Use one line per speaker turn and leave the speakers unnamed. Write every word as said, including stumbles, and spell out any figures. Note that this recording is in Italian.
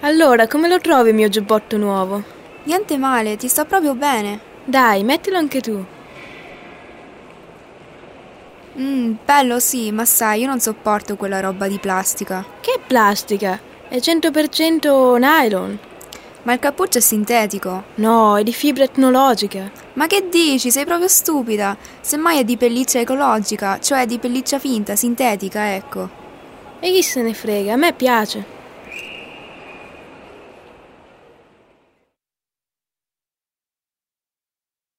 Allora, come lo trovi il mio giubbotto nuovo?
Niente male, ti sta proprio bene.
Dai, mettilo anche tu.
Mmm, bello sì, ma sai, io non sopporto quella roba di plastica.
Che plastica? È cento per cento nylon.
Ma il cappuccio è sintetico.
No, è di fibra etnologica.
Ma che dici? Sei proprio stupida. Semmai è di pelliccia ecologica, cioè di pelliccia finta, sintetica, ecco.
E chi se ne frega, a me piace.